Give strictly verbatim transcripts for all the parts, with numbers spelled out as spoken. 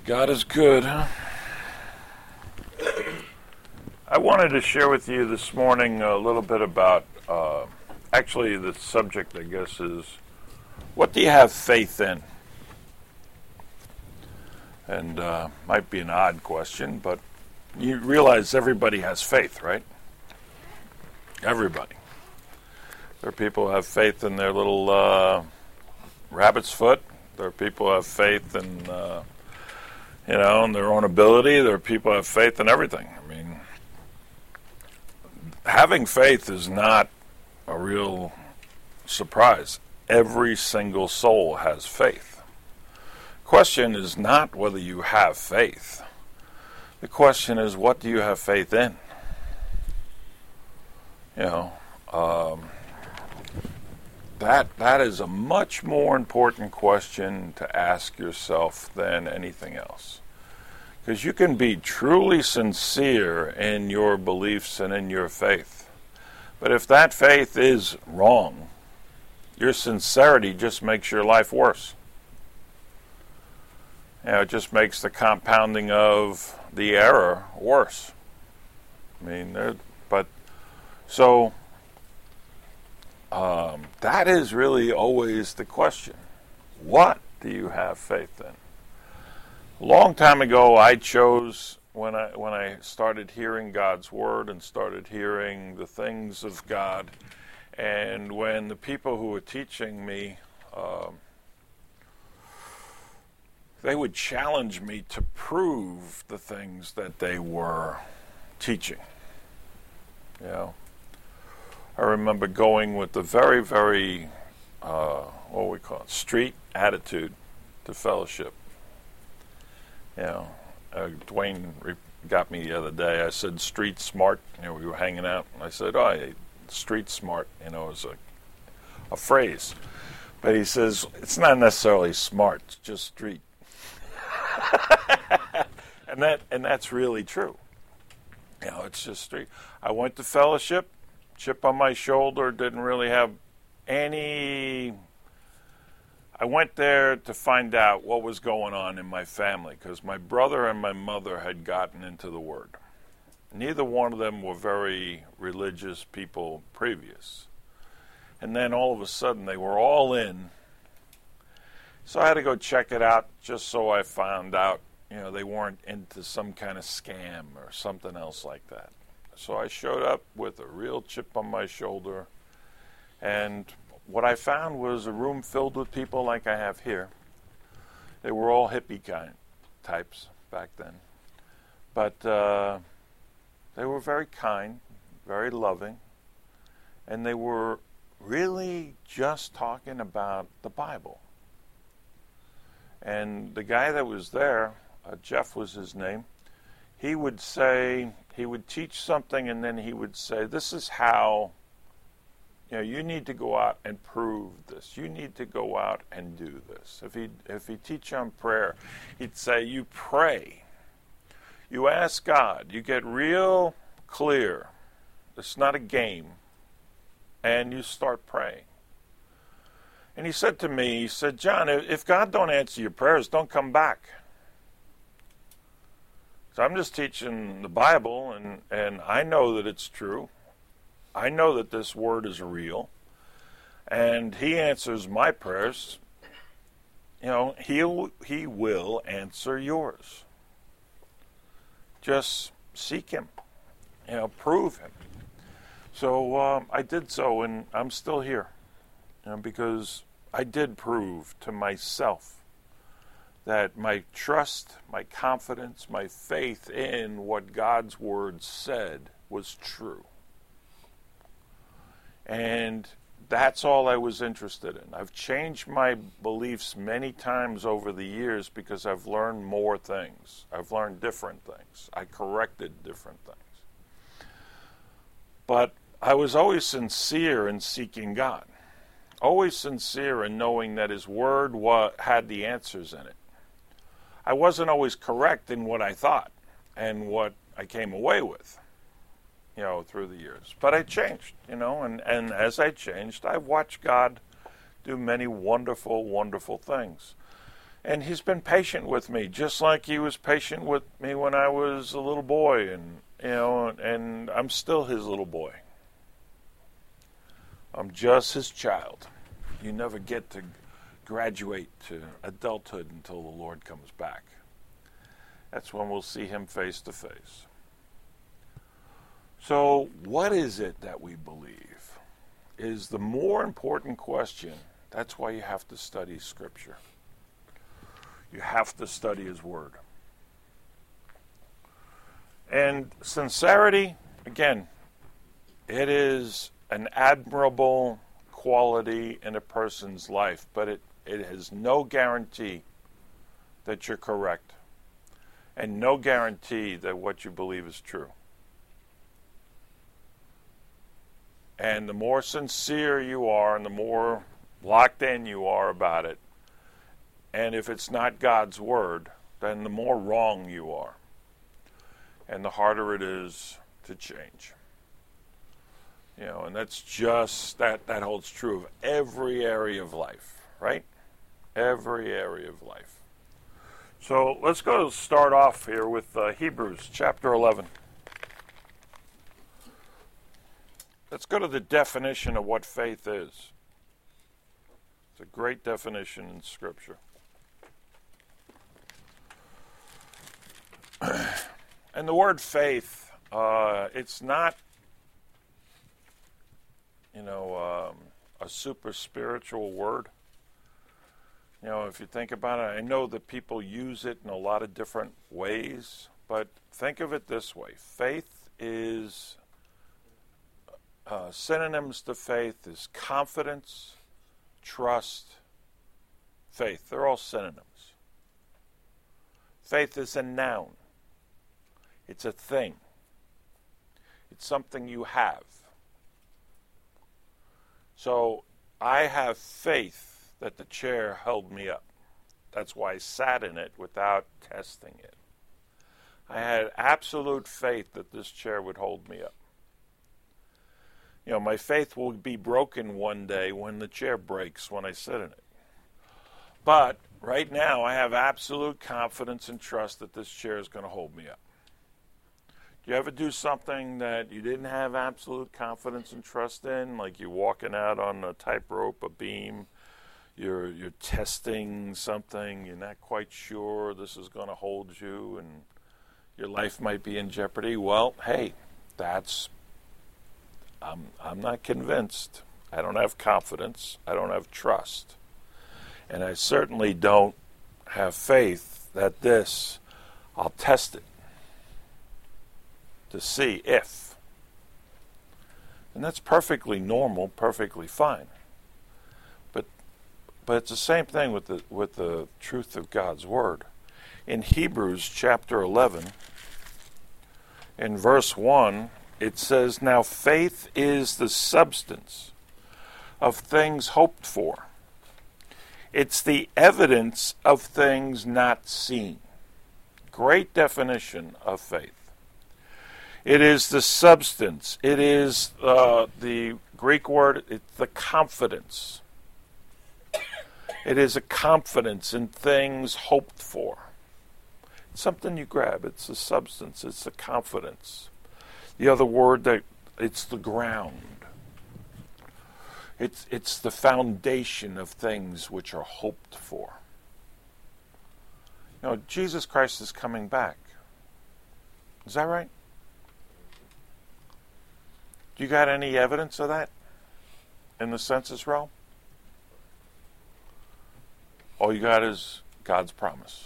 God is good, huh? I wanted to share with you this morning a little bit about, uh, actually the subject, I guess, is what do you have faith in? And uh, might be an odd question, but you realize everybody has faith, right? Everybody. There are people who have faith in their little uh, rabbit's foot. There are people who have faith in, uh, you know, in their own ability. There are people who have faith in everything. I mean, having faith is not a real surprise. Every single soul has faith. The question is not whether you have faith. The question is, what do you have faith in? You know, um, that that is a much more important question to ask yourself than anything else. Because you can be truly sincere in your beliefs and in your faith. But if that faith is wrong, your sincerity just makes your life worse. You know, it just makes the compounding of the error worse. I mean, there, but so um, that is really always the question. What do you have faith in? A long time ago, I chose, when I when I started hearing God's Word and started hearing the things of God, and when the people who were teaching me, um, they would challenge me to prove the things that they were teaching. You know, I remember going with the very, very, uh, what we call it, street attitude to fellowship. You know, uh, Dwayne re- got me the other day. I said, street smart. You know, we were hanging out. And I said, oh, yeah, street smart, you know, is a, a phrase. But he says, it's not necessarily smart, it's just street. and that and that's really true. You know, it's just street. I went to fellowship, chip on my shoulder, didn't really have any... I went there to find out what was going on in my family, because my brother and my mother had gotten into the Word. Neither one of them were very religious people previous. And then all of a sudden they were all in. So I had to go check it out just so I found out, you know, they weren't into some kind of scam or something else like that. So I showed up with a real chip on my shoulder, and what I found was a room filled with people like I have here. They were all hippie kind types back then. But uh, they were very kind, very loving, and they were really just talking about the Bible. And the guy that was there, uh, Jeff was his name, he would say, he would teach something, and then he would say, this is how, you know, you need to go out and prove this. You need to go out and do this. If he if he teach on prayer, he'd say, you pray. You ask God. You get real clear. It's not a game. And you start praying. And he said to me, he said, John, if God don't answer your prayers, don't come back. So I'm just teaching the Bible, and, and I know that it's true. I know that this Word is real. And he answers my prayers. You know, he'll, he will answer yours. Just seek him. You know, prove him. So um, I did so, and I'm still here. You know, because I did prove to myself that my trust, my confidence, my faith in what God's Word said was true. And that's all I was interested in. I've changed my beliefs many times over the years because I've learned more things. I've learned different things. I corrected different things. But I was always sincere in seeking God. Always sincere in knowing that His Word wa- had the answers in it. I wasn't always correct in what I thought and what I came away with, you know, through the years. But I changed, you know, and, and as I changed, I've watched God do many wonderful, wonderful things. And he's been patient with me, just like he was patient with me when I was a little boy, and you know, and I'm still his little boy. I'm just his child. You never get to graduate to adulthood until the Lord comes back. That's when we'll see him face to face. So, what is it that we believe is the more important question. That's why you have to study Scripture. You have to study his word. And sincerity, again, it is an admirable quality in a person's life, but it, it has no guarantee that you're correct, and no guarantee that what you believe is true. And the more sincere you are, and the more locked in you are about it, and if it's not God's word, then the more wrong you are, and the harder it is to change. You know, and that's just, that, that holds true of every area of life, right? Every area of life. So let's go start off here with uh, Hebrews chapter eleven. Let's go to the definition of what faith is. It's a great definition in Scripture. And the word faith, uh, it's not, you know, um, a super spiritual word. You know, if you think about it, I know that people use it in a lot of different ways, but think of it this way. Faith is, uh, synonyms to faith is confidence, trust, faith. They're all synonyms. Faith is a noun. It's a thing. It's something you have. So I have faith that the chair held me up. That's why I sat in it without testing it. I had absolute faith that this chair would hold me up. You know, my faith will be broken one day when the chair breaks when I sit in it. But right now I have absolute confidence and trust that this chair is going to hold me up. Do you ever do something that you didn't have absolute confidence and trust in, like you're walking out on a tightrope, a beam, you're you're testing something, you're not quite sure this is going to hold you, and your life might be in jeopardy? Well, hey, that's, I'm I'm not convinced. I don't have confidence. I don't have trust. And I certainly don't have faith that this, I'll test it to see if. And that's perfectly normal, perfectly fine. But but it's the same thing with the with the truth of God's word. In Hebrews chapter eleven, in verse one, it says, "Now faith is the substance of things hoped for. It's the evidence of things not seen." Great definition of faith. It is the substance. It is uh, the Greek word, it's the confidence. It is a confidence in things hoped for. It's something you grab. It's the substance. It's the confidence. The other word, that it's the ground. It's, it's the foundation of things which are hoped for. You know, Jesus Christ is coming back. Is that right? You got any evidence of that in the census realm? All you got is God's promise.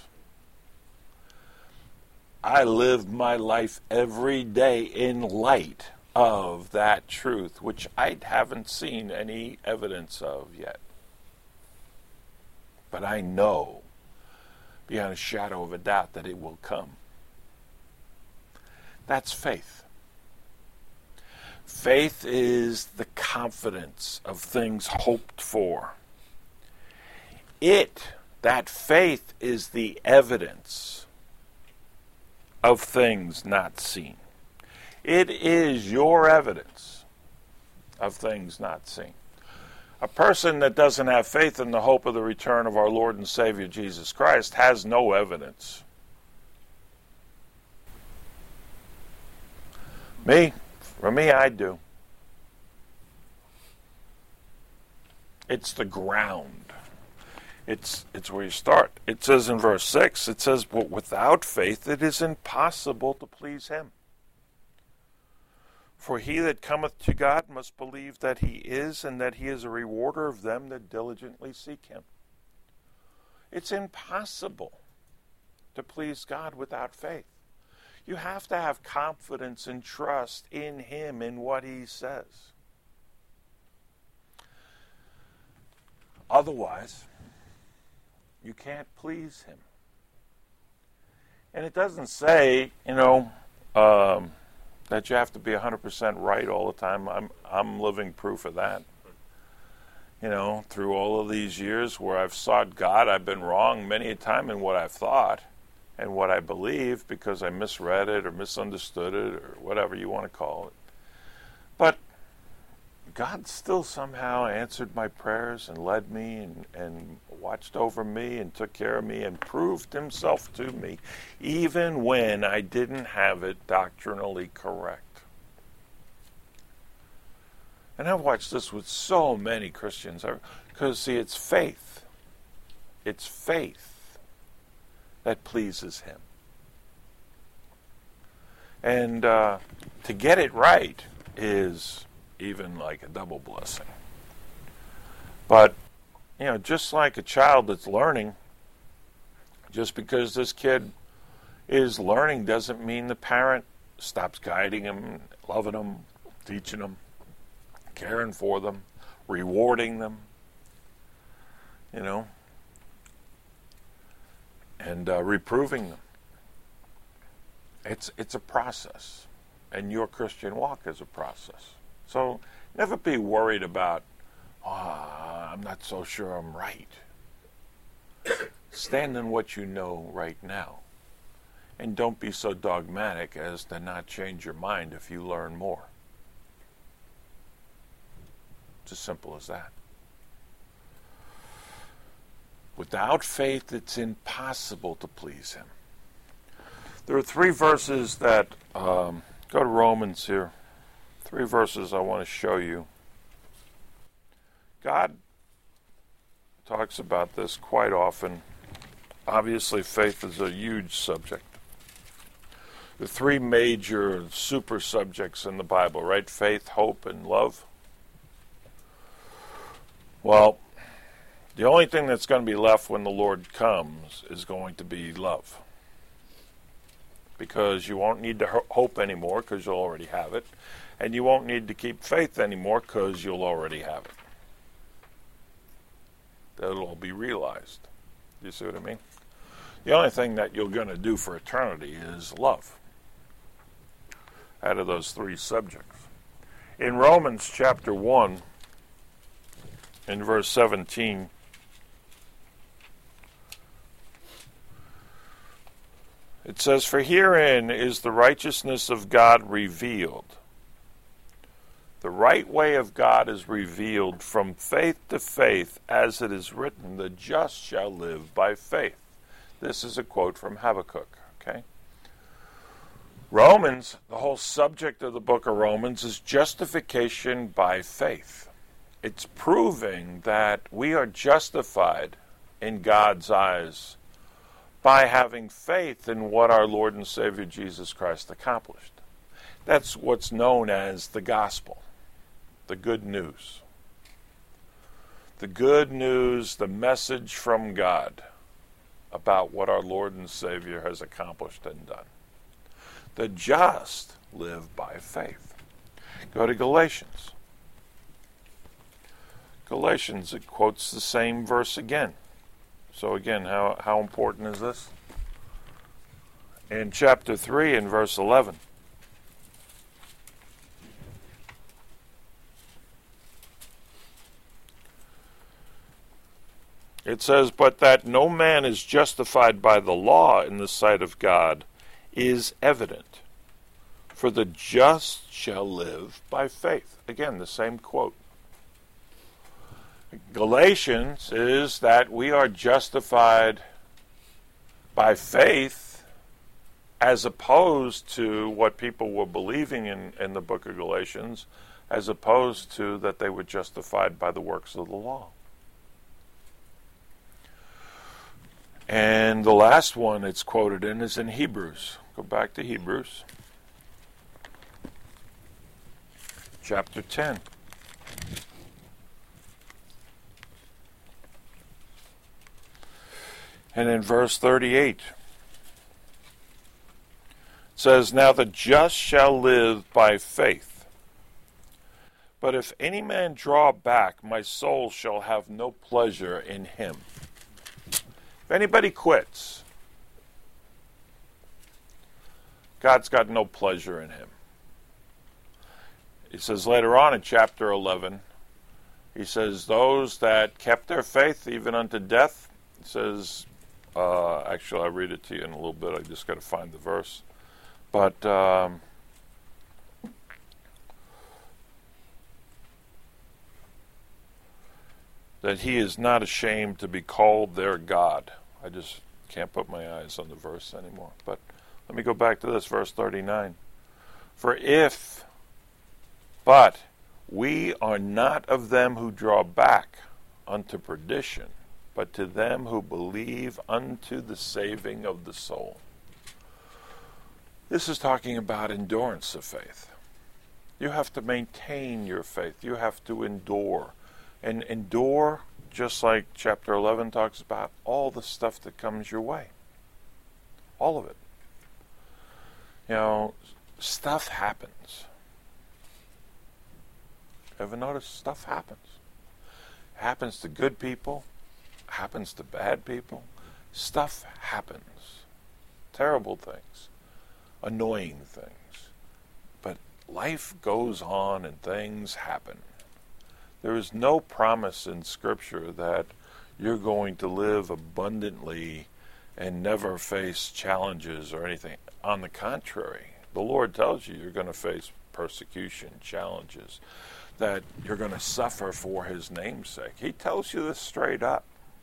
I live my life every day in light of that truth, which I haven't seen any evidence of yet. But I know beyond a shadow of a doubt that it will come. That's faith. Faith is the confidence of things hoped for. It, that faith, is the evidence of things not seen. It is your evidence of things not seen. A person that doesn't have faith in the hope of the return of our Lord and Savior Jesus Christ has no evidence. Me, for me, I do. It's the ground. It's it's where you start. It says in verse six, it says, but without faith it is impossible to please him. For he that cometh to God must believe that he is, and that he is a rewarder of them that diligently seek him. It's impossible to please God without faith. You have to have confidence and trust in him, in what he says. Otherwise, you can't please him. And it doesn't say, you know, um, that you have to be one hundred percent right all the time. I'm I'm living proof of that. You know, through all of these years where I've sought God, I've been wrong many a time in what I've thought and what I believe because I misread it or misunderstood it or whatever you want to call it. But God still somehow answered my prayers and led me and, and watched over me and took care of me and proved himself to me, even when I didn't have it doctrinally correct. And I've watched this with so many Christians, because, see, it's faith. It's faith that pleases him. And uh, to get it right is even like a double blessing. But, you know, just like a child that's learning, just because this kid is learning doesn't mean the parent stops guiding him, loving him, teaching him, caring for them, rewarding them, you know, and uh, reproving them. It's it's a process, and your Christian walk is a process. So never be worried about, oh, I'm not so sure I'm right. Stand in what you know right now. And don't be so dogmatic as to not change your mind if you learn more. It's as simple as that. Without faith, it's impossible to please him. There are three verses that, um, go to Romans here. Three verses I want to show you. God talks about this quite often. Obviously, faith is a huge subject. The three major super subjects in the Bible, right? Faith, hope, and love. Well, the only thing that's going to be left when the Lord comes is going to be love. Because you won't need to hope anymore because you'll already have it. And you won't need to keep faith anymore because you'll already have it. That'll all be realized. Do you see what I mean? The only thing that you're going to do for eternity is love. Out of those three subjects. In Romans chapter one, in verse seventeen, it says, for herein is the righteousness of God revealed. The right way of God is revealed from faith to faith, as it is written, the just shall live by faith. This is a quote from Habakkuk, okay? Romans, the whole subject of the book of Romans is justification by faith. It's proving that we are justified in God's eyes by having faith in what our Lord and Savior Jesus Christ accomplished. That's what's known as the gospel, the good news. The good news, the message from God about what our Lord and Savior has accomplished and done. The just live by faith. Go to Galatians. Galatians, it quotes the same verse again. So again, how, how important is this? In chapter three, in verse eleven. It says, but that no man is justified by the law in the sight of God is evident. For the just shall live by faith. Again, the same quote. Galatians is that we are justified by faith as opposed to what people were believing in, in the book of Galatians, as opposed to that they were justified by the works of the law. And the last one it's quoted in is in Hebrews. Go back to Hebrews. Chapter ten. And in verse thirty-eight, it says, "Now the just shall live by faith. But if any man draw back, my soul shall have no pleasure in him." If anybody quits, God's got no pleasure in him. He says later on in chapter eleven, he says, those that kept their faith even unto death, he says, uh, actually I'll read it to you in a little bit, I just got to find the verse. But um, that he is not ashamed to be called their God. I just can't put my eyes on the verse anymore. But let me go back to this, verse thirty-nine. "For if, but we are not of them who draw back unto perdition, but to them who believe unto the saving of the soul." This is talking about endurance of faith. You have to maintain your faith. You have to endure. And endure, just like chapter eleven talks about, all the stuff that comes your way. All of it. You know, stuff happens. Ever notice stuff happens? It happens to good people. It happens to bad people. Stuff happens. Terrible things. Annoying things. But life goes on and things happen. There is no promise in Scripture that you're going to live abundantly and never face challenges or anything. On the contrary, the Lord tells you you're going to face persecution, challenges, that you're going to suffer for His name's sake. He tells you this straight up.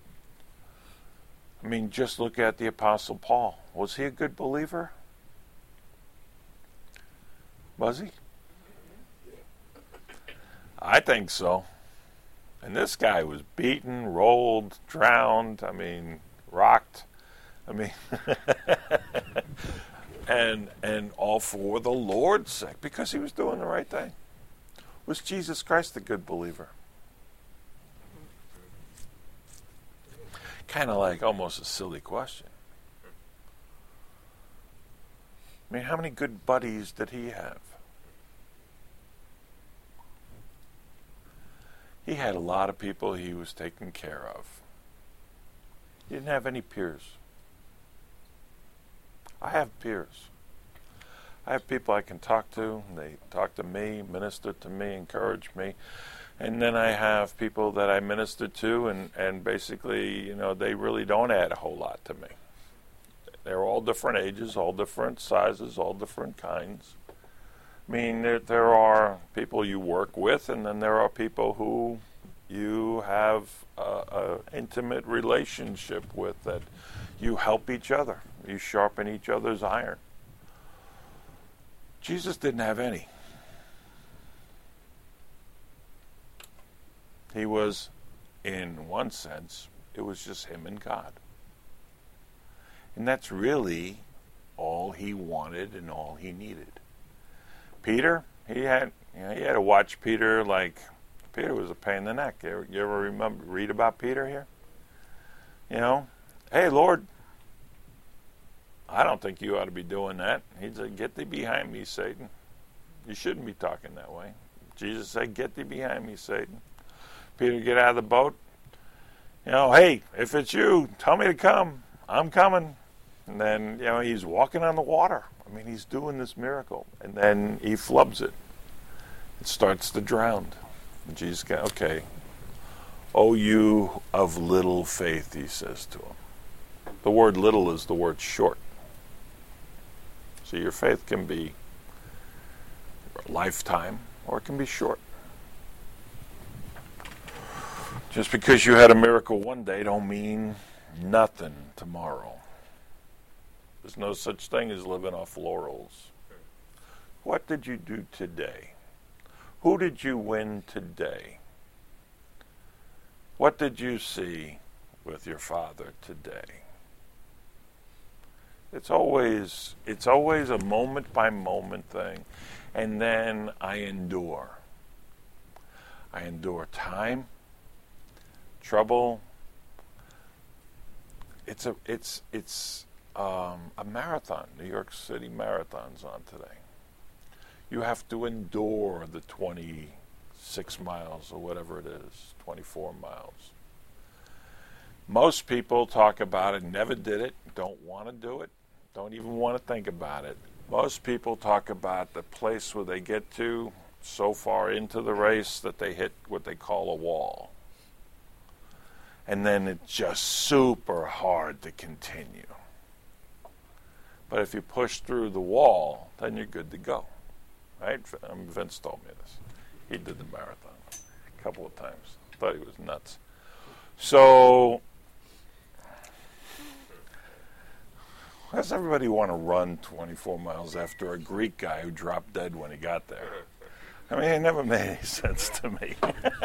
I mean, just look at the Apostle Paul. Was he a good believer? Was he? I think so. And this guy was beaten, rolled, drowned, I mean, rocked. I mean, and and all for the Lord's sake, because he was doing the right thing. Was Jesus Christ a good believer? Kind of like almost a silly question. I mean, how many good buddies did he have? He had a lot of people he was taking care of. He didn't have any peers. I have peers. I have people I can talk to. They talk to me, minister to me, encourage me. And then I have people that I minister to, and, and basically, you know, they really don't add a whole lot to me. They're all different ages, all different sizes, all different kinds. I mean, there, there are people you work with, and then there are people who you have an intimate relationship with, that you help each other. You sharpen each other's iron. Jesus didn't have any. He was, in one sense, it was just him and God. And that's really all he wanted and all he needed. Peter, he had you know, he had to watch Peter like Peter was a pain in the neck. You ever, you ever remember read about Peter here? You know, hey Lord, I don't think you ought to be doing that. He said, "Get thee behind me, Satan. You shouldn't be talking that way." Jesus said, "Get thee behind me, Satan." Peter, get out of the boat. You know, hey, if it's you, tell me to come. I'm coming. And then, you know, he's walking on the water. I mean, he's doing this miracle. And then he flubs it. It starts to drown. And Jesus goes, okay. "Oh, you of little faith," he says to him. The word little is the word short. So your faith can be a lifetime or it can be short. Just because you had a miracle one day don't mean nothing tomorrow. There's no such thing as living off laurels. What did you do today? Who did you win today? What did you see with your Father today? It's always it's always a moment by moment thing. And then I endure. I endure time, trouble. It's a it's it's um, a marathon. New York City Marathon's on today. You have to endure the twenty-six miles or whatever it is, twenty-four miles. Most people talk about it, never did it, don't want to do it, don't even want to think about it. Most people talk about the place where they get to so far into the race that they hit what they call a wall. And then it's just super hard to continue. But if you push through the wall, then you're good to go. Right? Um, Vince told me this. He did the marathon a couple of times. Thought he was nuts. So, why does everybody want to run twenty-four miles after a Greek guy who dropped dead when he got there? I mean, it never made any sense to me.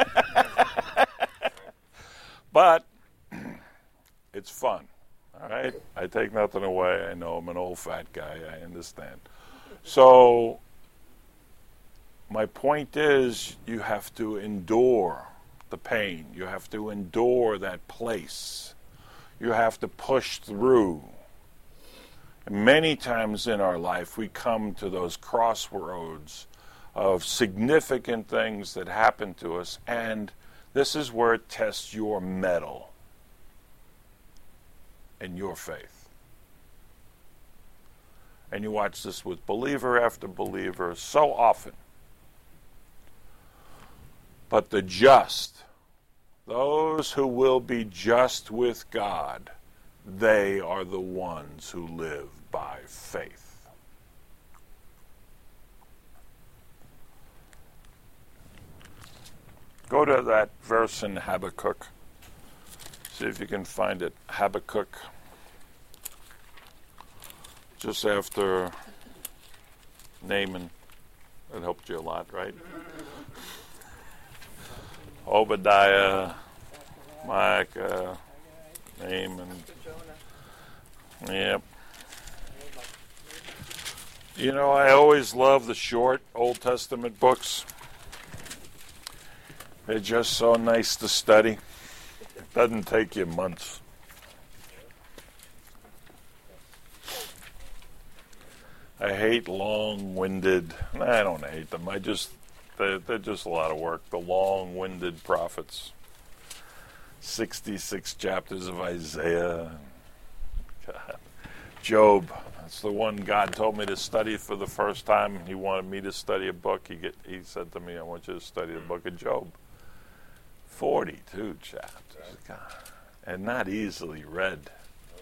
But it's fun. All right? I take nothing away. I know I'm an old fat guy. I understand. So, my point is, you have to endure the pain. You have to endure that place. You have to push through. And many times in our life, we come to those crossroads of significant things that happen to us, and this is where it tests your mettle and your faith. And you watch this with believer after believer so often. But the just, those who will be just with God, they are the ones who live by faith. Go to that verse in Habakkuk. See if you can find it. Habakkuk. Just after Naaman. That helped you a lot, right? Obadiah, Micah, Naaman. Yep. You know, I always love the short Old Testament books. They're just so nice to study. It doesn't take you months. I hate long-winded, I don't hate them, I just, they're, they're just a lot of work. The long-winded prophets. sixty-six chapters of Isaiah. God. Job. That's the one God told me to study for the first time. He wanted me to study a book. He get, he said to me, I want you to study the book of Job. forty-two chapters. God. And not easily read.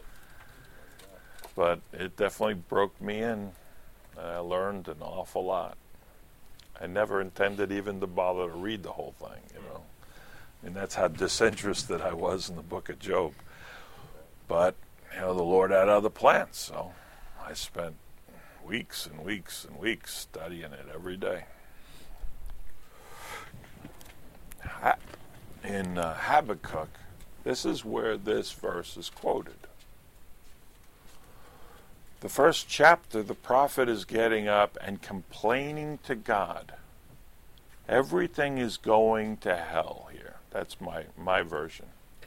But it definitely broke me in. And I learned an awful lot. I never intended even to bother to read the whole thing, you know. And that's how disinterested I was in the book of Job. But, you know, the Lord had other plans, so I spent weeks and weeks and weeks studying it every day. In uh, Habakkuk, this is where this verse is quoted. The first chapter, the prophet is getting up and complaining to God. Everything is going to hell here. That's my, my version.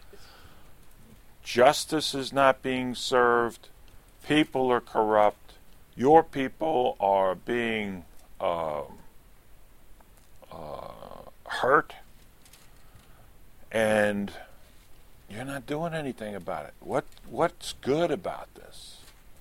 Justice is not being served. People are corrupt. Your people are being uh, uh, hurt. And you're not doing anything about it. What What's good about this?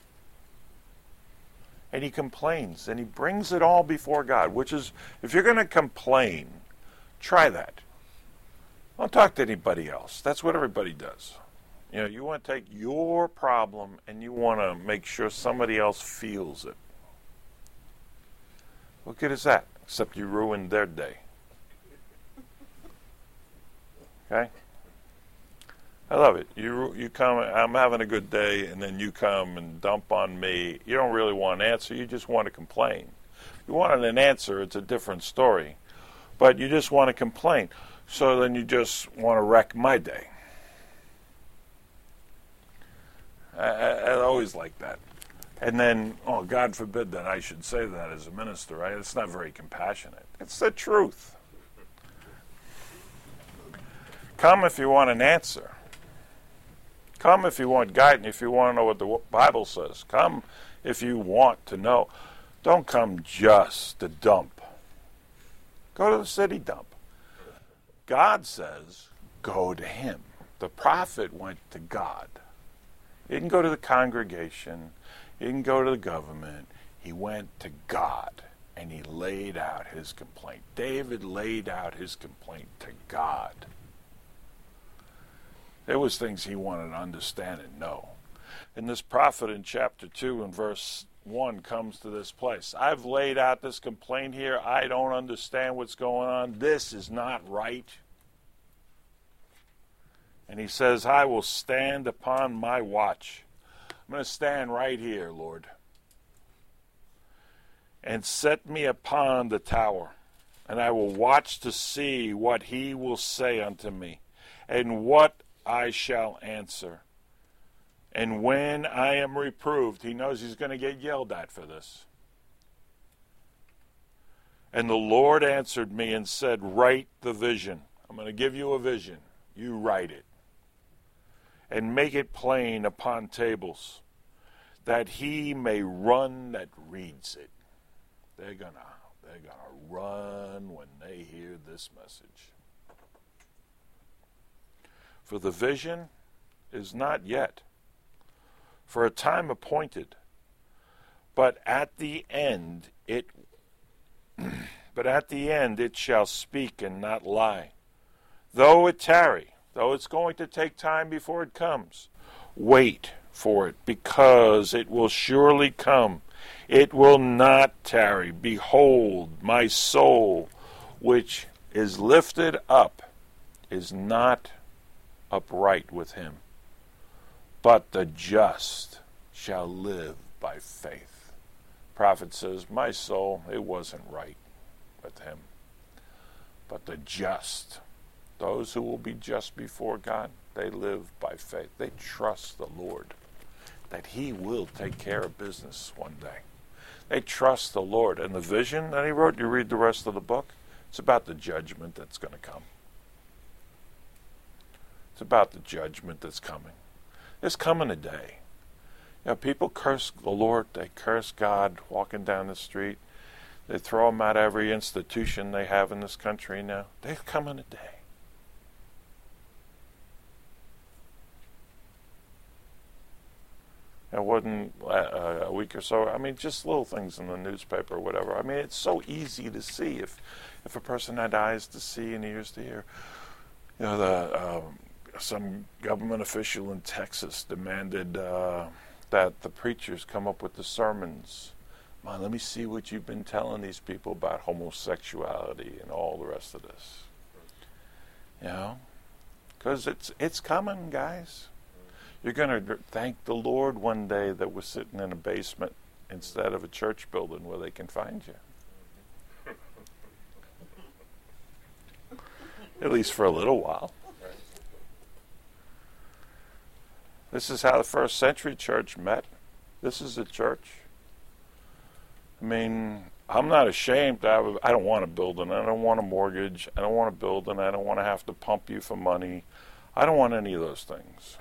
And he complains, and he brings it all before God, which is, if you're going to complain, try that. Don't talk to anybody else. That's what everybody does. You know, you want to take your problem and you want to make sure somebody else feels it. What good is that? Except you ruined their day. Okay? I love it. You you come, I'm having a good day, and then you come and dump on me. You don't really want an answer. You just want to complain. If you wanted an answer, it's a different story. But you just want to complain. So then you just want to wreck my day. I, I, I always like that. And then, oh, God forbid that I should say that as a minister, right? It's not very compassionate. It's the truth. Come if you want an answer. Come if you want guidance, if you want to know what the Bible says. Come if you want to know. Don't come just to dump. Go to the city dump. God says, go to him. The prophet went to God. He didn't go to the congregation. He didn't go to the government. He went to God, and he laid out his complaint. David laid out his complaint to God. There was things he wanted to understand and know. And this prophet in chapter two and verse one comes to this place. I've laid out this complaint here. I don't understand what's going on. This is not right. And he says, I will stand upon my watch. I'm going to stand right here, Lord. And set me upon the tower. And I will watch to see what he will say unto me. And what I shall answer. And when I am reproved, he knows he's going to get yelled at for this. And the Lord answered me and said, write the vision. I'm going to give you a vision. You write it. And make it plain upon tables, that he may run that reads it. They're going to they're gonna run when they hear this message. For the vision is not yet, for a time appointed, but at the end it but at the end it shall speak and not lie. Though it tarry, though it's going to take time before it comes, wait for it, because it will surely come. It will not tarry. Behold, my soul, which is lifted up, is not upright with him, but the just shall live by faith. Prophet says, my soul, it wasn't right with him, but the just, those who will be just before God, they live by faith. They trust the Lord that he will take care of business one day. They trust the Lord. And the vision that he wrote, you read the rest of the book, it's about the judgment that's going to come. It's about the judgment that's coming. There's coming a day. You know, people curse the Lord. They curse God walking down the street. They throw him out of every institution they have in this country now. There's coming a day. It wasn't uh, a week or so. I mean, just little things in the newspaper or whatever. I mean, it's so easy to see if, if a person had eyes to see and ears to hear. You know, the um, some government official in Texas demanded uh, that the preachers come up with the sermons. Come on, let me see what you've been telling these people about homosexuality and all the rest of this. You know, because it's it's coming, guys. You're going to thank the Lord one day that we're sitting in a basement instead of a church building where they can find you. At least for a little while. This is how the first century church met. This is a church. I mean, I'm not ashamed to have a, I don't want a building. I don't want a mortgage. I don't want a building. I don't want to have to pump you for money. I don't want any of those things.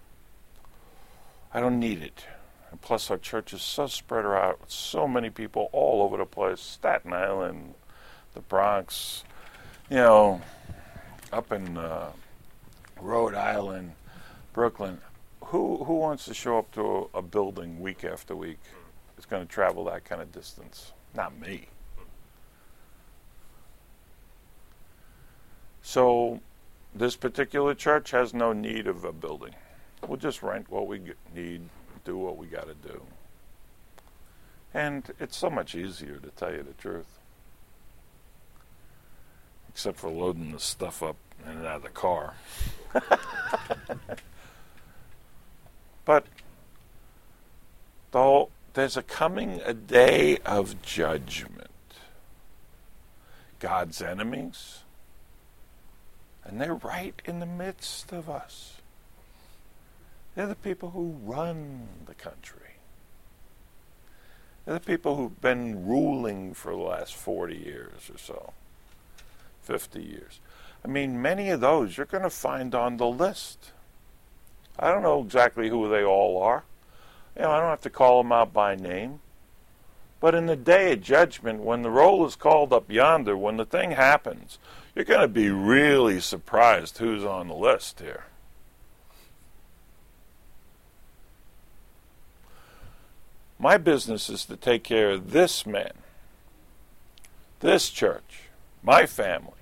I don't need it. And plus, our church is so spread out with so many people all over the place. Staten Island, the Bronx, you know, up in uh, Rhode Island, Brooklyn. Who who wants to show up to a, a building week after week? It's going to travel that kind of distance. Not me. So this particular church has no need of a building. We'll just rent what we need, do what we got to do. And it's so much easier, to tell you the truth. Except for loading the stuff up in and out of the car. But though there's a coming a day of judgment. God's enemies, and they're right in the midst of us. They're the people who run the country. They're the people who've been ruling for the last forty years or so, fifty years. I mean, many of those you're going to find on the list. I don't know exactly who they all are. You know, I don't have to call them out by name. But in the day of judgment, when the roll is called up yonder, when the thing happens, you're going to be really surprised who's on the list here. My business is to take care of this man, this church, my family,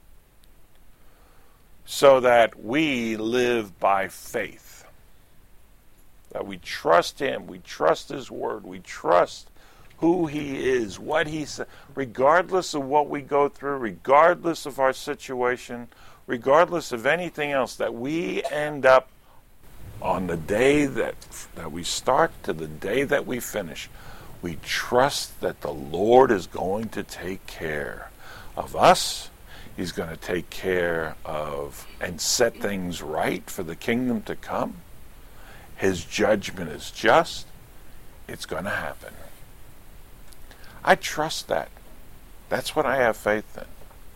so that we live by faith, that we trust him, we trust his word, we trust who he is, what he said, regardless of what we go through, regardless of our situation, regardless of anything else, that we end up on the day that, that we start to the day that we finish, we trust that the Lord is going to take care of us. He's going to take care of and set things right for the kingdom to come. His judgment is just. It's going to happen. I trust that. That's what I have faith in.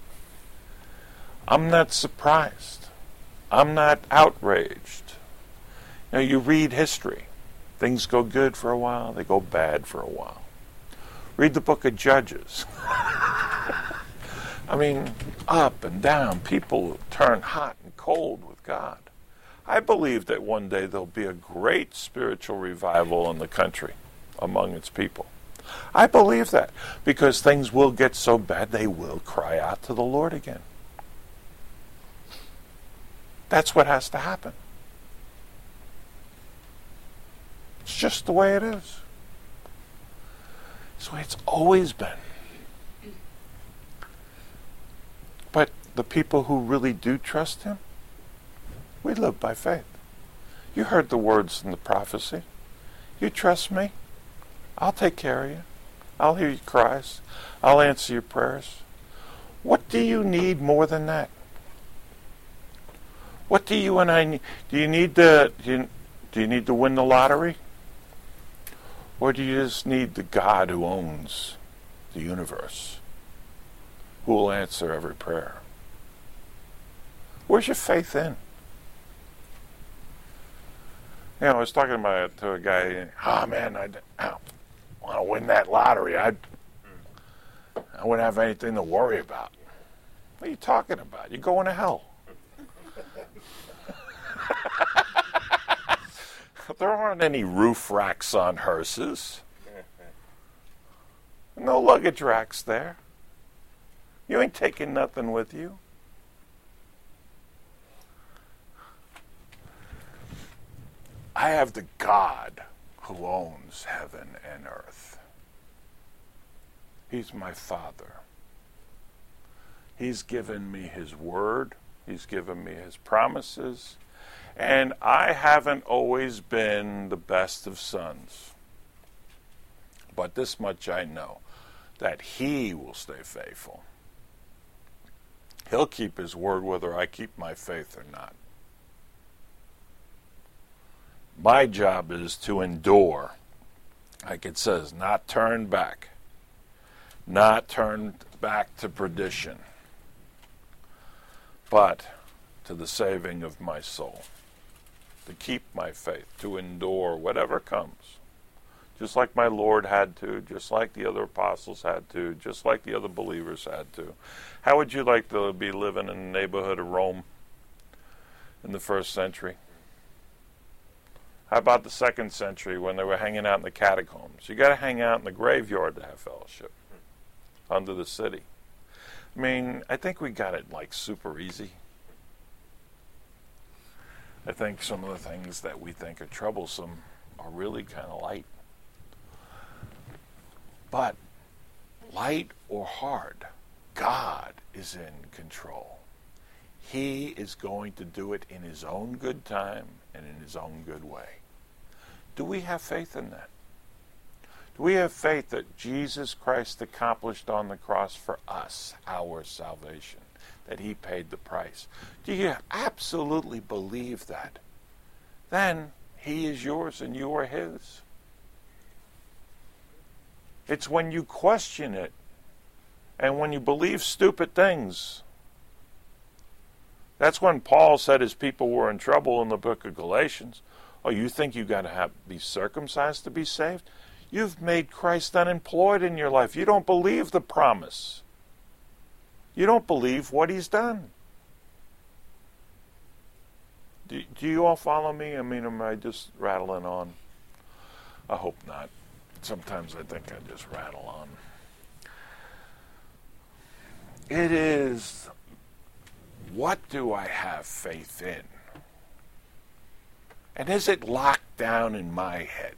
I'm not surprised. I'm not outraged. You know, you read history. Things go good for a while, they go bad for a while. Read the book of Judges. I mean, up and down, people turn hot and cold with God. I believe that one day there'll be a great spiritual revival in the country among its people. I believe that because things will get so bad they will cry out to the Lord again. That's what has to happen. It's just the way it is. It's the way it's always been. But the people who really do trust him, we live by faith. You heard the words in the prophecy. You trust me? I'll take care of you. I'll hear your cries. I'll answer your prayers. What do you need more than that? What do you and I need? Do you need to, do you, do you need to win the lottery? Or do you just need the God who owns the universe, who will answer every prayer? Where's your faith in? You know, I was talking about to a guy, oh man, I, I want to win that lottery. I I wouldn't have anything to worry about. What are you talking about? You're going to hell. There aren't any roof racks on hearses. No luggage racks there. You ain't taking nothing with you. I have the God who owns heaven and earth. He's my Father. He's given me his word. He's given me his promises. And I haven't always been the best of sons. But this much I know, that he will stay faithful. He'll keep his word whether I keep my faith or not. My job is to endure, like it says, not turn back, not turn back to perdition, but to the saving of my soul, to keep my faith, to endure whatever comes, just like my Lord had to, just like the other apostles had to, just like the other believers had to. How would you like to be living in the neighborhood of Rome in the first century? How about the second century when they were hanging out in the catacombs? You got to hang out in the graveyard to have fellowship under the city. I mean, I think we got it like super easy. I think some of the things that we think are troublesome are really kind of light. But light or hard, God is in control. He is going to do it in his own good time and in his own good way. Do we have faith in that? Do we have faith that Jesus Christ accomplished on the cross for us, our salvation, that he paid the price? Do you absolutely believe that? Then he is yours and you are his. It's when you question it and when you believe stupid things. That's when Paul said his people were in trouble in the book of Galatians. Oh, you think you got to have be circumcised to be saved? You've made Christ unemployed in your life. You don't believe the promise. You don't believe what he's done. Do, do you all follow me? I mean, am I just rattling on? I hope not. Sometimes I think I just rattle on. It is, what do I have faith in? And is it locked down in my head?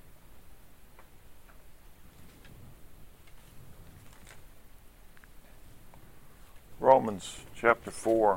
Romans chapter four.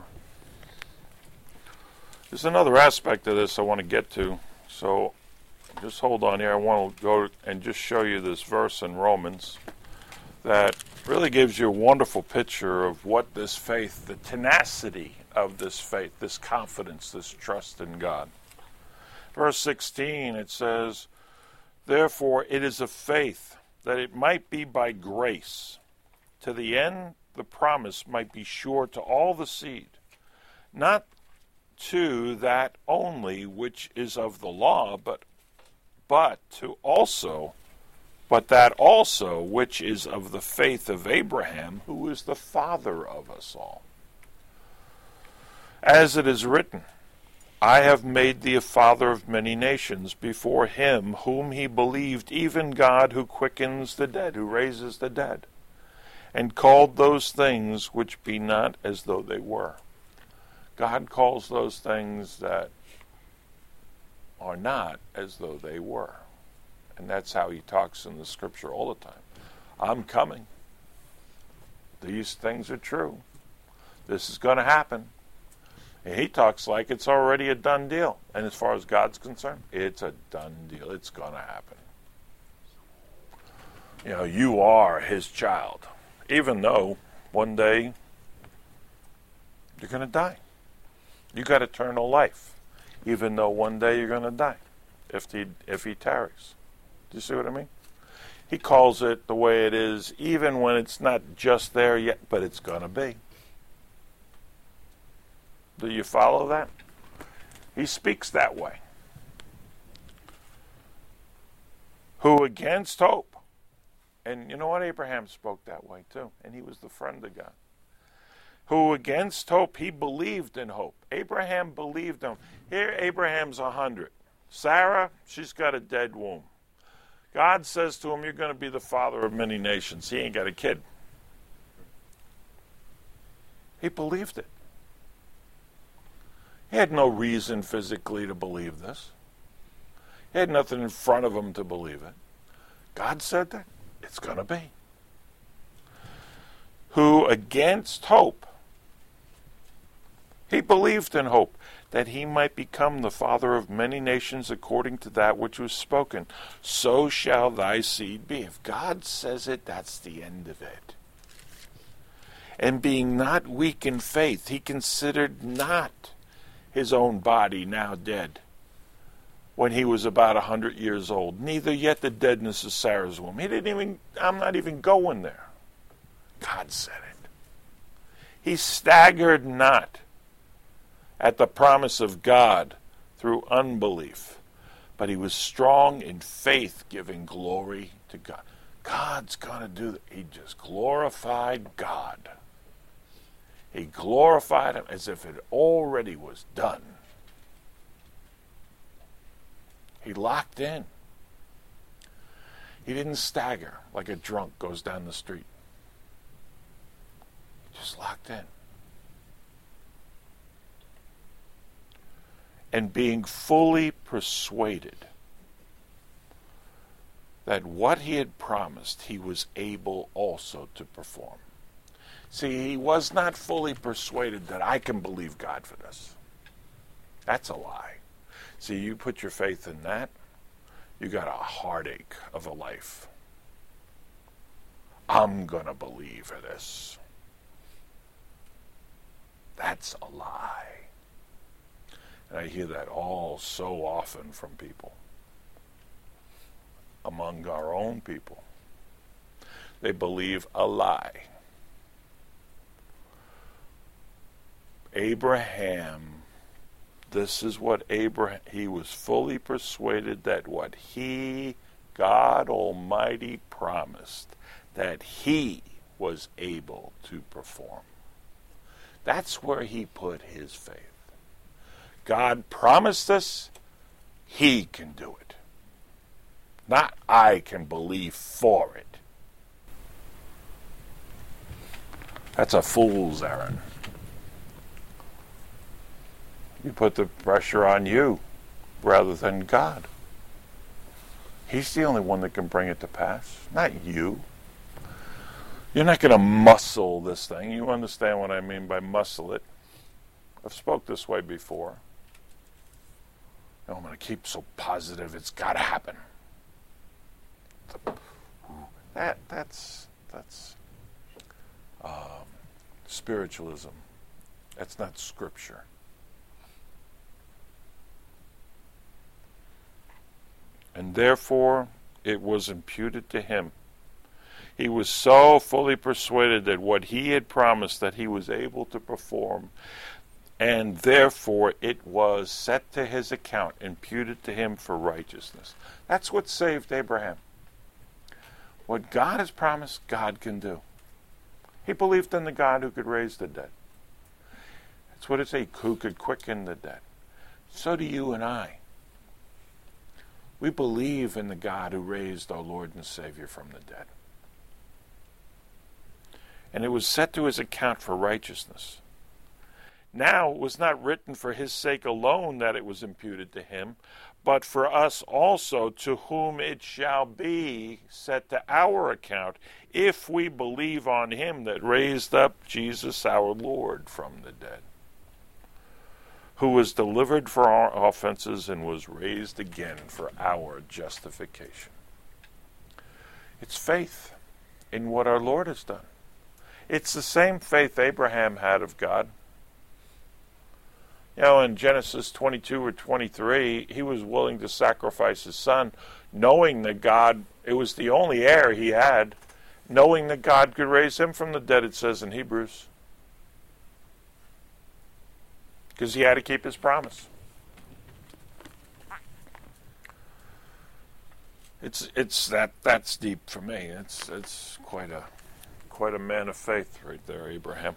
There's another aspect of this I want to get to, so just hold on here. I want to go and just show you this verse in Romans that really gives you a wonderful picture of what this faith, the tenacity of this faith, this confidence, this trust in God. Verse sixteen, it says, therefore it is of faith, that it might be by grace, to the end the promise might be sure to all the seed, not to that only which is of the law, but but to also, but that also which is of the faith of Abraham, who is the father of us all. As it is written, I have made thee a father of many nations before him whom he believed, even God who quickens the dead, who raises the dead, and called those things which be not as though they were. God calls those things that are not as though they were. And that's how he talks in the scripture all the time. I'm coming. These things are true. This is going to happen. And he talks like it's already a done deal. And as far as God's concerned, it's a done deal. It's going to happen. You know, you are his child. Even though one day you're going to die. You got eternal life. Even though one day you're going to die. If he, if he tarries. Do you see what I mean? He calls it the way it is, even when it's not just there yet, but it's going to be. Do you follow that? He speaks that way. Who against hope. And you know what? Abraham spoke that way too. And he was the friend of God. Who against hope, he believed in hope. Abraham believed him. Here Abraham's a hundred. Sarah, she's got a dead womb. God says to him, you're going to be the father of many nations. He ain't got a kid. He believed it. He had no reason physically to believe this. He had nothing in front of him to believe it. God said that. It's going to be. Who against hope, he believed in hope, that he might become the father of many nations according to that which was spoken. So shall thy seed be. If God says it, that's the end of it. And being not weak in faith, he considered not his own body now dead, when he was about a hundred years old, neither yet the deadness of Sarah's womb. He didn't even, I'm not even going there. God said it. He staggered not at the promise of God through unbelief, but he was strong in faith, giving glory to God. God's going to do that. He just glorified God. He glorified him as if it already was done. He locked in. He didn't stagger like a drunk goes down the street. He just locked in. And being fully persuaded that what he had promised, he was able also to perform. See, he was not fully persuaded that I can believe God for this. That's a lie. See, you put your faith in that, you got a heartache of a life. I'm going to believe for this. That's a lie. And I hear that all so often from people, among our own people. They believe a lie. Abraham, this is what Abraham, he was fully persuaded that what he, God Almighty, promised, that he was able to perform. That's where he put his faith. God promised us, he can do it. Not I can believe for it. That's a fool's errand. You put the pressure on you rather than God. He's the only one that can bring it to pass, not you. You're not going to muscle this thing. You understand what I mean by muscle it. I've spoke this way before. No, I'm going to keep so positive it's got to happen. That that's that's um, spiritualism. That's not scripture. And therefore it was imputed to him. He was so fully persuaded that what he had promised that he was able to perform, and therefore it was set to his account, imputed to him for righteousness. That's what saved Abraham. What God has promised, God can do. He believed in the God who could raise the dead. That's what it says, who could quicken the dead. So do you and I. We believe in the God who raised our Lord and Savior from the dead. And it was set to his account for righteousness. Now it was not written for his sake alone that it was imputed to him, but for us also, to whom it shall be set to our account, if we believe on him that raised up Jesus our Lord from the dead, who was delivered for our offenses and was raised again for our justification. It's faith in what our Lord has done. It's the same faith Abraham had of God. You know, in Genesis twenty-two or twenty-three, he was willing to sacrifice his son, knowing that God, it was the only heir he had, knowing that God could raise him from the dead, it says in Hebrews. Because he had to keep his promise. It's it's that that's deep for me. It's it's quite a quite a man of faith right there, Abraham.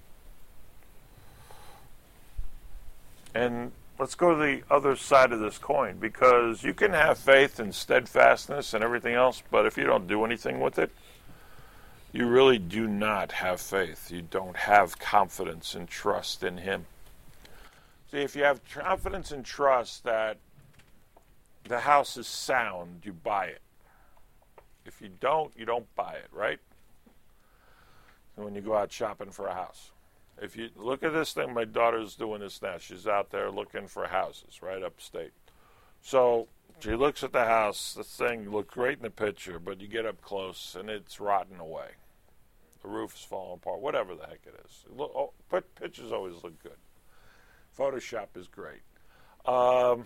And let's go to the other side of this coin, because you can have faith and steadfastness and everything else, but if you don't do anything with it, you really do not have faith. You don't have confidence and trust in him. See, if you have confidence and trust that the house is sound, you buy it. If you don't, you don't buy it, right? And when you go out shopping for a house. If you look at this thing, my daughter's doing this now. She's out there looking for houses right upstate. So she looks at the house. The thing looks great in the picture, but you get up close and it's rotting away. The roof is falling apart, whatever the heck it is. Look, oh, but pictures always look good. Photoshop is great. Um,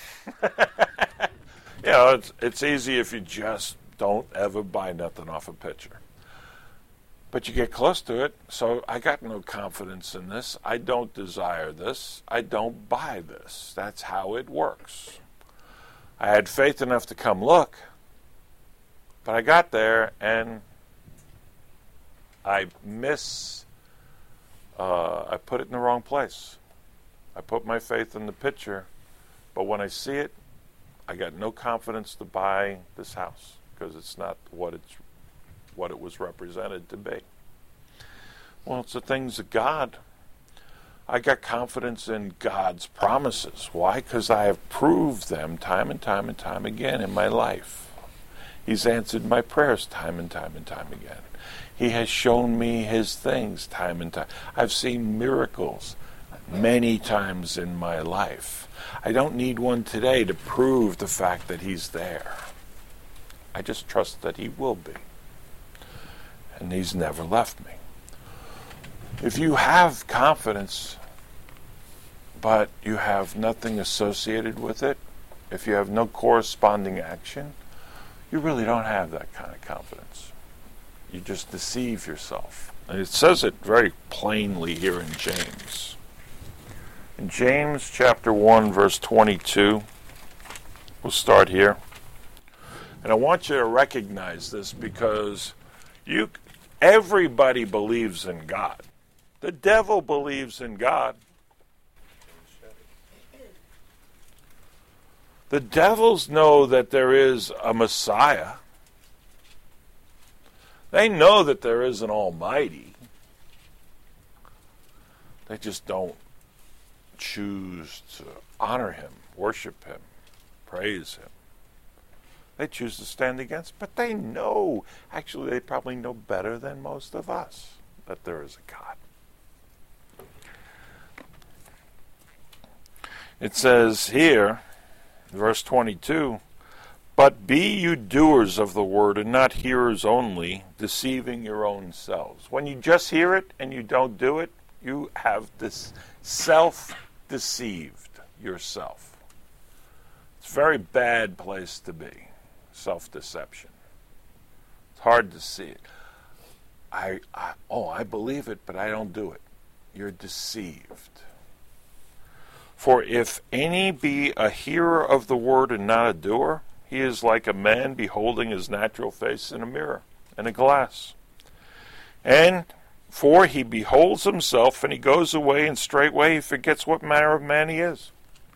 you know, it's it's easy if you just don't ever buy nothing off a picture. But you get close to it, so I got no confidence in this. I don't desire this. I don't buy this. That's how it works. I had faith enough to come look, but I got there and I miss, uh, I put it in the wrong place. I put my faith in the picture, but when I see it, I got no confidence to buy this house because it's not what it's what it was represented to be. Well, it's the things of God. I got confidence in God's promises. Why? Because I have proved them time and time and time again in my life. He's answered my prayers time and time and time again. He has shown me his things time and time. I've seen miracles many times in my life. I don't need one today to prove the fact that he's there. I just trust that he will be. And he's never left me. If you have confidence, but you have nothing associated with it, if you have no corresponding action, you really don't have that kind of confidence. You just deceive yourself. And it says it very plainly here in James. In James chapter one, verse twenty-two, we'll start here. And I want you to recognize this because you, everybody believes in God. The devil believes in God. The devils know that there is a Messiah. They know that there is an Almighty. They just don't choose to honor him, worship him, praise him. They choose to stand against, but they know, actually they probably know better than most of us, that there is a God. It says here, verse twenty-two, but be you doers of the word and not hearers only, deceiving your own selves. When you just hear it and you don't do it, you have this self-deceived yourself. It's a very bad place to be, self-deception. It's hard to see it. I, I oh, I believe it, but I don't do it. You're deceived. For if any be a hearer of the word and not a doer, he is like a man beholding his natural face in a mirror, in a glass. And for he beholds himself, and he goes away, and straightway he forgets what manner of man he is.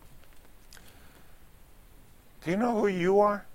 Do you know who you are?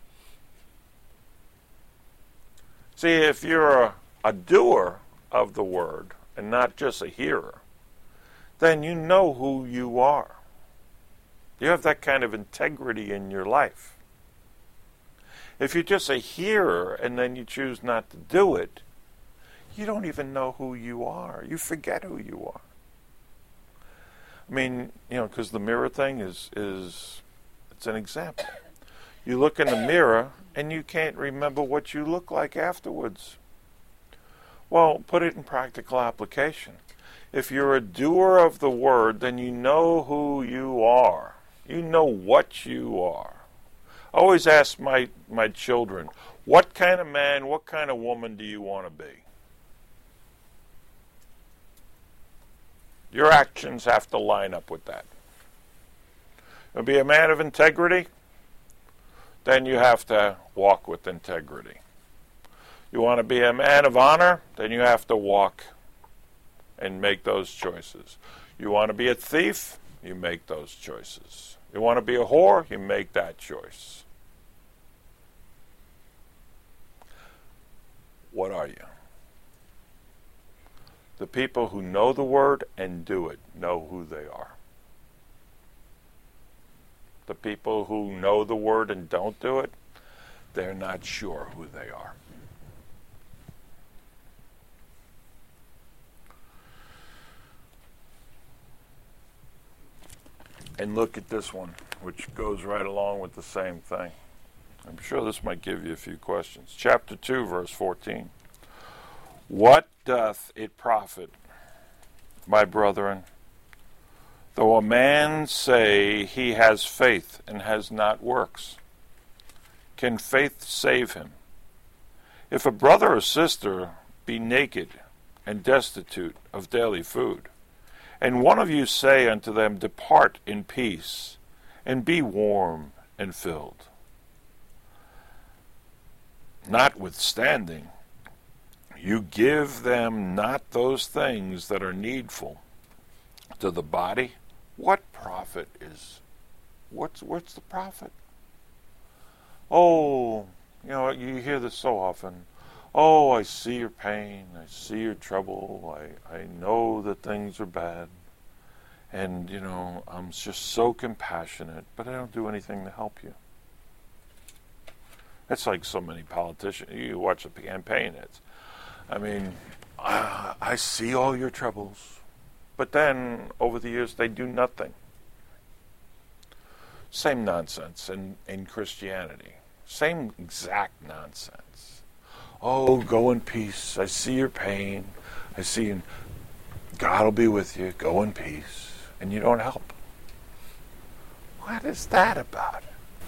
See, if you're a, a doer of the word, and not just a hearer, then you know who you are. You have that kind of integrity in your life. If you're just a hearer and then you choose not to do it, you don't even know who you are. You forget who you are. I mean, you know, because the mirror thing is, is, it's an example. You look in the mirror and you can't remember what you look like afterwards. Well, put it in practical application. If you're a doer of the word, then you know who you are. You know what you are. I always ask my, my children, what kind of man, what kind of woman do you want to be? Your actions have to line up with that. To be a man of integrity, then you have to walk with integrity. You want to be a man of honor, then you have to walk and make those choices. You want to be a thief, you make those choices. You want to be a whore, you make that choice. What are you? The people who know the word and do it know who they are. The people who know the word and don't do it, they're not sure who they are. And look at this one, which goes right along with the same thing. I'm sure this might give you a few questions. Chapter two, verse fourteen. What doth it profit, my brethren, though a man say he has faith and has not works? Can faith save him? If a brother or sister be naked and destitute of daily food, and one of you say unto them, depart in peace, and be warm and filled. Notwithstanding, you give them not those things that are needful to the body. What profit is, what's, what's the profit? Oh, you know, you hear this so often. Oh, I see your pain, I see your trouble, I, I know that things are bad, and, you know, I'm just so compassionate, but I don't do anything to help you. It's like so many politicians. You watch the campaign. It's, I mean, uh, I see all your troubles. But then, over the years, they do nothing. Same nonsense in, in Christianity. Same exact nonsense. Oh, go in peace. I see your pain. I see God will be with you. Go in peace. And you don't help. What is that about?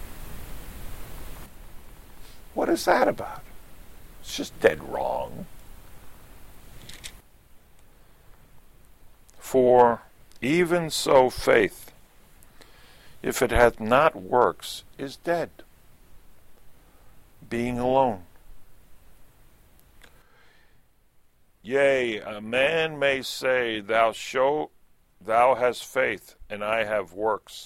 What is that about? It's just dead wrong. For even so faith, if it hath not works, is dead, being alone. Yea, a man may say, Thou show, thou hast faith, and I have works.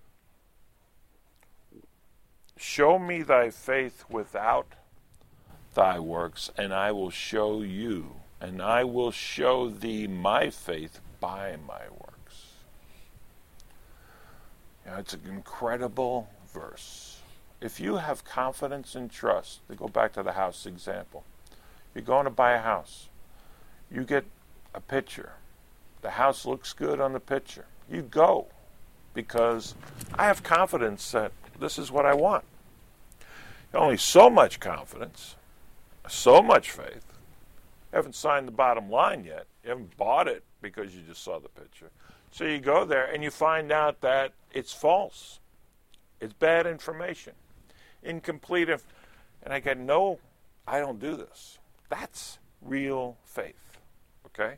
Show me thy faith without thy works, and I will show you, and I will show thee my faith by my works. You know, it's an incredible verse. If you have confidence and trust, to go back to the house example, you're going to buy a house. You get a picture. The house looks good on the picture. You go because I have confidence that this is what I want. Only so much confidence, so much faith. You haven't signed the bottom line yet. You haven't bought it because you just saw the picture. So you go there and you find out that it's false. It's bad information. Incomplete. Inf- and I get, no, I don't do this. That's real faith. Okay?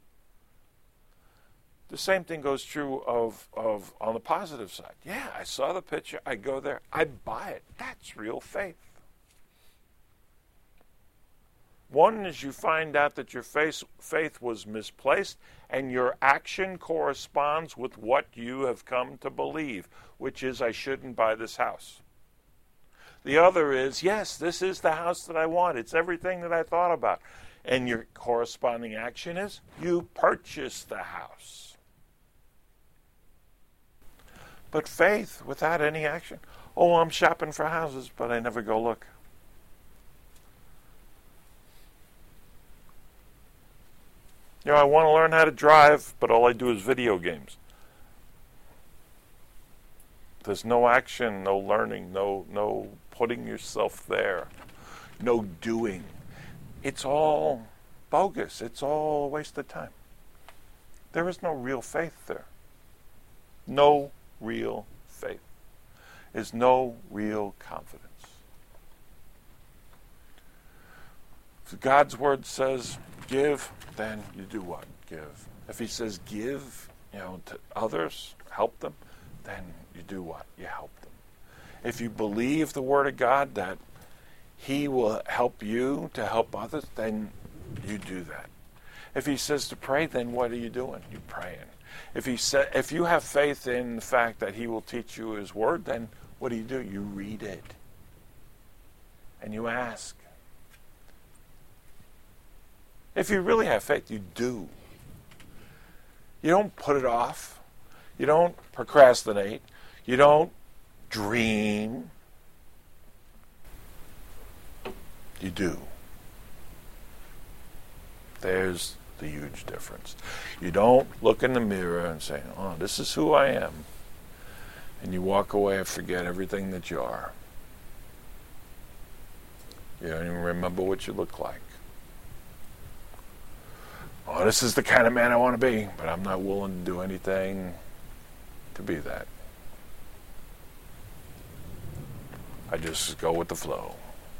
The same thing goes true of, of on the positive side. Yeah, I saw the picture. I go there. I buy it. That's real faith. One is you find out that your faith, faith was misplaced and your action corresponds with what you have come to believe, which is I shouldn't buy this house. The other is, yes, this is the house that I want. It's everything that I thought about. And your corresponding action is you purchase the house. But faith without any action. Oh, I'm shopping for houses, but I never go look. You know, I want to learn how to drive, but all I do is video games. There's no action, no learning, no no putting yourself there, no doing. It's all bogus. It's all a waste of time. There is no real faith there. No real faith. Is no real confidence. If God's word says give, then you do what? Give. If he says give, you know, to others, help them, then you do what? You help them. If you believe the word of God that he will help you to help others, then you do that. If he says to pray, then what are you doing? You're praying. If he sa- if you have faith in the fact that he will teach you his word, then what do you do? You read it. And you ask. If you really have faith, you do. You don't put it off. You don't procrastinate. You don't dream. You do. There's the huge difference. You don't look in the mirror and say, oh, this is who I am. And you walk away and forget everything that you are. You don't even remember what you look like. Oh, this is the kind of man I want to be, but I'm not willing to do anything to be that. I just go with the flow.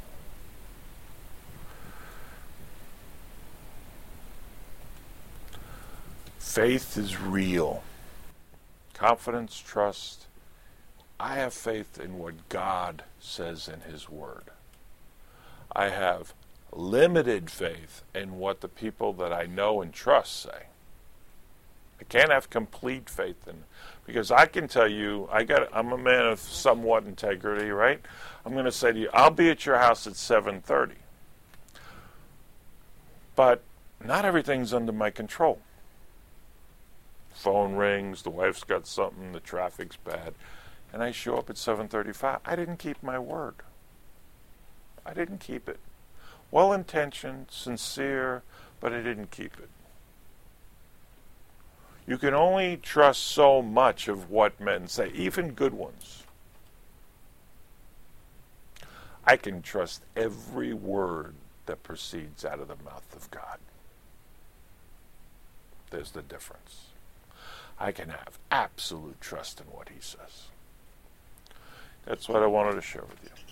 Faith is real. Confidence, trust. I have faith in what God says in his word. I have limited faith in what the people that I know and trust say. I can't have complete faith in, because I can tell you, I got, I'm a man of somewhat integrity, right? I'm going to say to you, I'll be at your house at seven thirty. But not everything's under my control. Phone rings, the wife's got something, the traffic's bad, and I show up at seven thirty-five. I didn't keep my word. I didn't keep it. Well-intentioned, sincere, but I didn't keep it. You can only trust so much of what men say, even good ones. I can trust every word that proceeds out of the mouth of God. There's the difference. I can have absolute trust in what he says. That's what I wanted to share with you.